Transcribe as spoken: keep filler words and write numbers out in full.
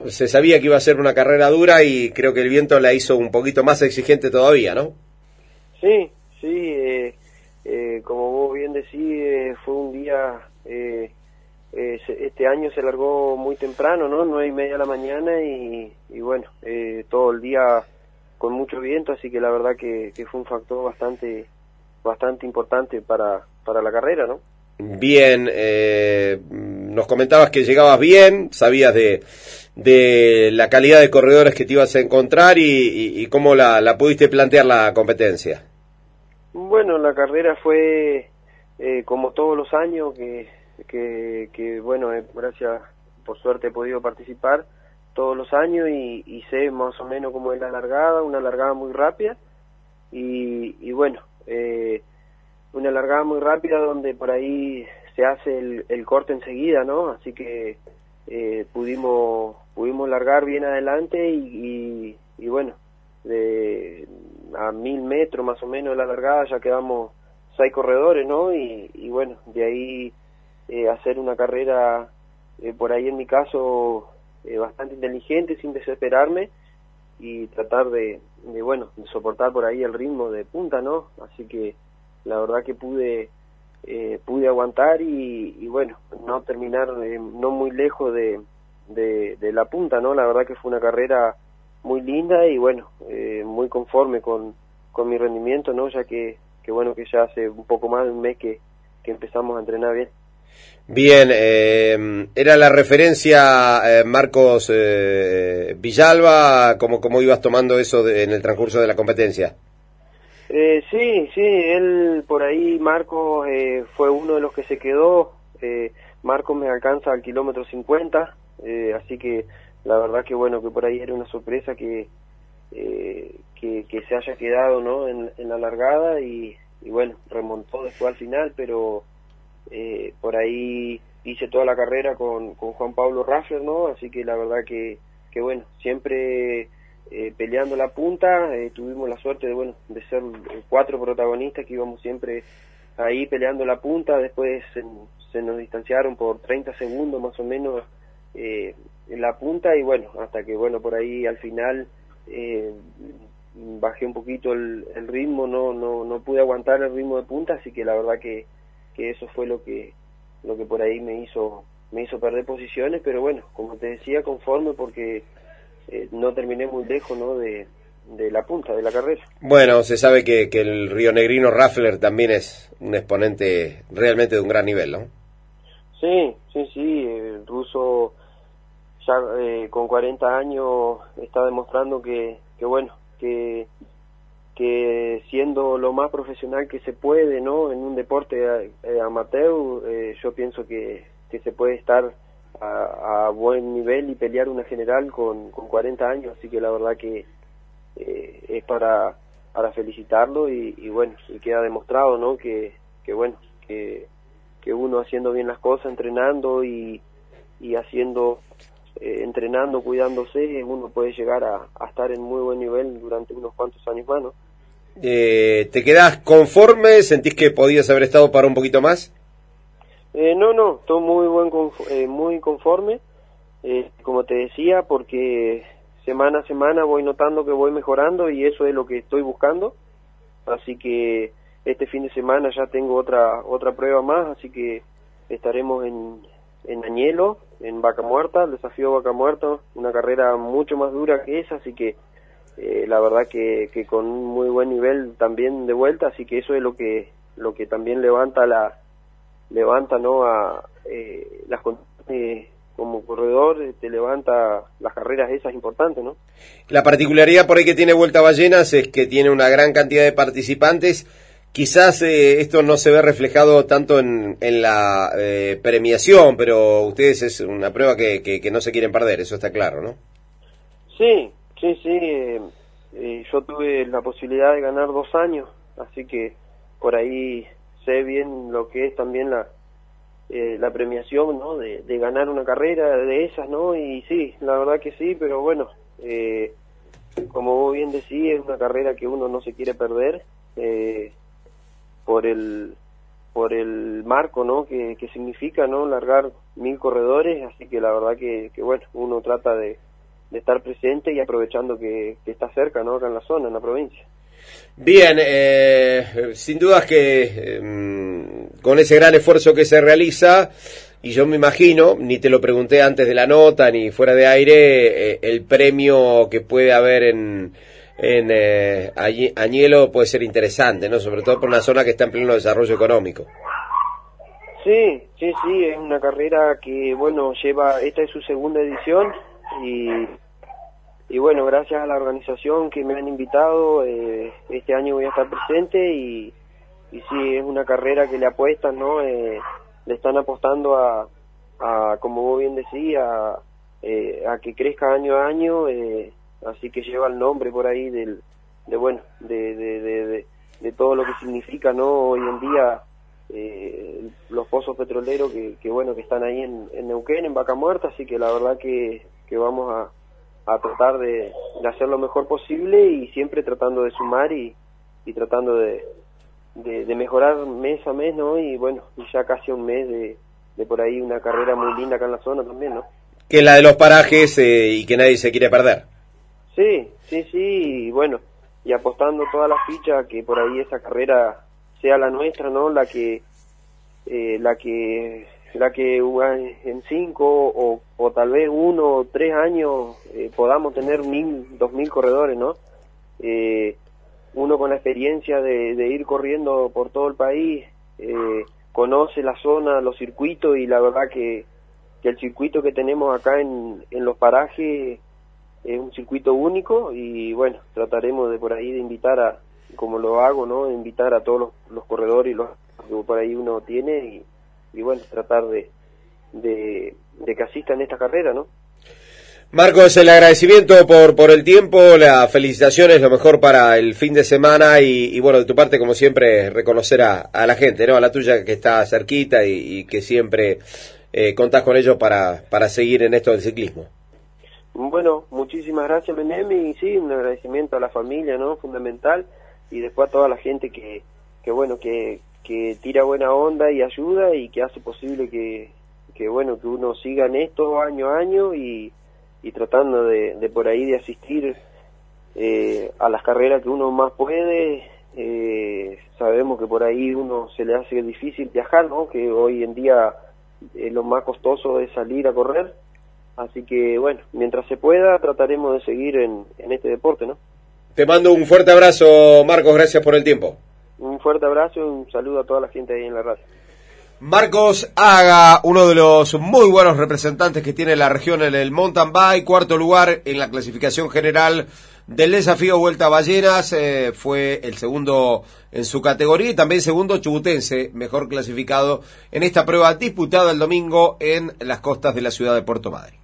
Se sabía que iba a ser una carrera dura y creo que el viento la hizo un poquito más exigente todavía, ¿no? Sí, sí, eh, eh, como vos bien decís, eh, fue un día, eh, eh, este año se largó muy temprano, ¿no? Nueve y media de la mañana y, y bueno, eh, todo el día con mucho viento, así que la verdad que, que fue un factor bastante, bastante importante para, para la carrera, ¿no? Bien, eh, nos comentabas que llegabas bien, sabías de, de la calidad de corredores que te ibas a encontrar y, y, y cómo la, la pudiste plantear la competencia. Bueno, la carrera fue eh, como todos los años que, que, que bueno, eh, gracias, por suerte he podido participar todos los años y, y sé más o menos cómo es la largada, una largada muy rápida y, y bueno, eh, una largada muy rápida donde por ahí se hace el, el corte enseguida, ¿no? Así que eh, pudimos pudimos largar bien adelante y, y, y bueno, de a mil metros más o menos de la largada ya quedamos seis corredores, ¿no? Y, y bueno, de ahí eh, hacer una carrera, eh, por ahí en mi caso, eh, bastante inteligente, sin desesperarme y tratar de, de, bueno, de soportar por ahí el ritmo de punta, ¿no? Así que la verdad que pude eh, pude aguantar y, y bueno, no terminar eh, no muy lejos de, de, de la punta, ¿no? La verdad que fue una carrera muy linda y bueno, eh, muy conforme con, con mi rendimiento, ¿no? Ya que, que bueno, que ya hace un poco más de un mes que, que empezamos a entrenar bien. Bien, eh, era la referencia eh, Marcos eh, Villalba, ¿cómo, cómo ibas tomando eso de, en el transcurso de la competencia? Eh, sí, sí, él por ahí, Marcos, eh, fue uno de los que se quedó. eh, Marcos me alcanza al kilómetro cincuenta, eh, así que la verdad que bueno, que por ahí era una sorpresa que eh, que, que se haya quedado, ¿no? en, en la largada y, y bueno, remontó después al final, pero eh, por ahí hice toda la carrera con, con Juan Pablo Raffler, ¿no? Así que la verdad que, que bueno, siempre eh, peleando la punta, eh, tuvimos la suerte de, bueno, de ser cuatro protagonistas que íbamos siempre ahí peleando la punta, después se, se nos distanciaron por treinta segundos más o menos eh, en la punta y bueno, hasta que bueno, por ahí al final eh, bajé un poquito el, el ritmo, no, no, no pude aguantar el ritmo de punta, así que la verdad que, que eso fue lo que, lo que por ahí me hizo, me hizo perder posiciones, pero bueno, como te decía, conforme porque eh, no terminé muy lejos, ¿no? de, de la punta de la carrera. Bueno, se sabe que, que el rionegrino Raffler también es un exponente realmente de un gran nivel, ¿no? Sí, sí, sí, el ruso ya eh, con cuarenta años está demostrando que, que bueno, que que siendo lo más profesional que se puede, ¿no? En un deporte eh, amateur, eh, yo pienso que, que se puede estar a, a buen nivel y pelear una general con, con cuarenta años, así que la verdad que eh, es para para felicitarlo y, y bueno, y queda demostrado, ¿no? Que, que bueno, que, que uno haciendo bien las cosas, entrenando y, y haciendo Eh, entrenando, cuidándose, uno puede llegar a, a estar en muy buen nivel durante unos cuantos años más, ¿no? Eh, ¿Te quedás conforme? ¿Sentís que podías haber estado para un poquito más? Eh, no, no, estoy muy buen conf- eh, muy conforme, eh, como te decía, porque semana a semana voy notando que voy mejorando y eso es lo que estoy buscando, así que este fin de semana ya tengo otra otra prueba más, así que estaremos en, en Añelo, en Vaca Muerta, el desafío Vaca Muerta, una carrera mucho más dura que esa, así que eh, la verdad que, que con un muy buen nivel también de vuelta, así que eso es lo que lo que también levanta la levanta no a eh, las eh, como corredor eh, te levanta las carreras esas importantes, ¿no? La particularidad por ahí que tiene Vuelta a Ballenas es que tiene una gran cantidad de participantes. Quizás eh, esto no se ve reflejado tanto en, en la eh, premiación, pero ustedes es una prueba que, que, que no se quieren perder, eso está claro, ¿no? Sí, sí, sí. Eh, eh, yo tuve la posibilidad de ganar dos años, así que por ahí sé bien lo que es también la eh, la premiación, ¿no? De, de ganar una carrera de esas, ¿no? Y sí, la verdad que sí, pero bueno, eh, como vos bien decís, es una carrera que uno no se quiere perder eh, por el por el marco, ¿no? Que, que significa, ¿no? Largar mil corredores, así que la verdad que, que bueno, uno trata de de estar presente y aprovechando que, que está cerca, ¿no? Acá en la zona, en la provincia. Bien, eh, sin dudas que eh, con ese gran esfuerzo que se realiza, y yo me imagino, ni te lo pregunté antes de la nota ni fuera de aire, eh, el premio que puede haber en, en eh, Añelo puede ser interesante, ¿no? Sobre todo por una zona que está en pleno desarrollo económico. Sí, sí, sí, es una carrera que, bueno, lleva, esta es su segunda edición y, y bueno, gracias a la organización que me han invitado, eh, este año voy a estar presente y, y sí, es una carrera que le apuestan, ¿no? Eh, le están apostando a, a como vos bien decías, a, eh, a que crezca año a año, eh, así que lleva el nombre por ahí del, de bueno, de, de, de, de, de todo lo que significa, ¿no? Hoy en día, eh, los pozos petroleros que, que bueno, que están ahí en, en Neuquén, en Vaca Muerta, así que la verdad que, que vamos a, a tratar de, de hacer lo mejor posible y siempre tratando de sumar y, y tratando de De, de mejorar mes a mes, ¿no? Y bueno, ya casi un mes de, de por ahí una carrera muy linda acá en la zona también, ¿no? Que es la de los parajes eh, y que nadie se quiere perder. Sí, sí, sí, y bueno, y apostando toda la ficha que por ahí esa carrera sea la nuestra, ¿no? La que, eh, la que, la que en cinco o, o tal vez uno o tres años eh, podamos tener mil, dos mil corredores, ¿no? Eh, uno con la experiencia de, de ir corriendo por todo el país, eh, conoce la zona, los circuitos, y la verdad que, que el circuito que tenemos acá en, en los parajes es un circuito único y bueno, trataremos de por ahí de invitar a, como lo hago, ¿no? De invitar a todos los, los corredores y los que por ahí uno tiene y, y bueno, tratar de, de, de que asistan a esta carrera, ¿no? Marcos, el agradecimiento por por el tiempo, las felicitaciones, lo mejor para el fin de semana y, y bueno, de tu parte, como siempre, reconocer a, a la gente, ¿no? A la tuya que está cerquita y, y que siempre eh, contás con ellos para, para seguir en esto del ciclismo. Bueno, muchísimas gracias, Menem, y sí, un agradecimiento a la familia, ¿no? Fundamental, y después a toda la gente que, que bueno, que, que tira buena onda y ayuda y que hace posible que, que bueno, que uno siga en esto año a año y y tratando de, de por ahí de asistir eh, a las carreras que uno más puede. Eh, sabemos que por ahí uno se le hace difícil viajar, ¿no? Que hoy en día eh, lo más costoso es salir a correr, así que bueno, mientras se pueda trataremos de seguir en, en este deporte, ¿no? Te mando un fuerte abrazo, Marcos, gracias por el tiempo. Un fuerte abrazo y un saludo a toda la gente ahí en la radio. Marcos Haga, uno de los muy buenos representantes que tiene la región en el mountain bike, cuarto lugar en la clasificación general del desafío Vuelta a Ballenas, eh, fue el segundo en su categoría y también segundo chubutense, mejor clasificado en esta prueba disputada el domingo en las costas de la ciudad de Puerto Madryn.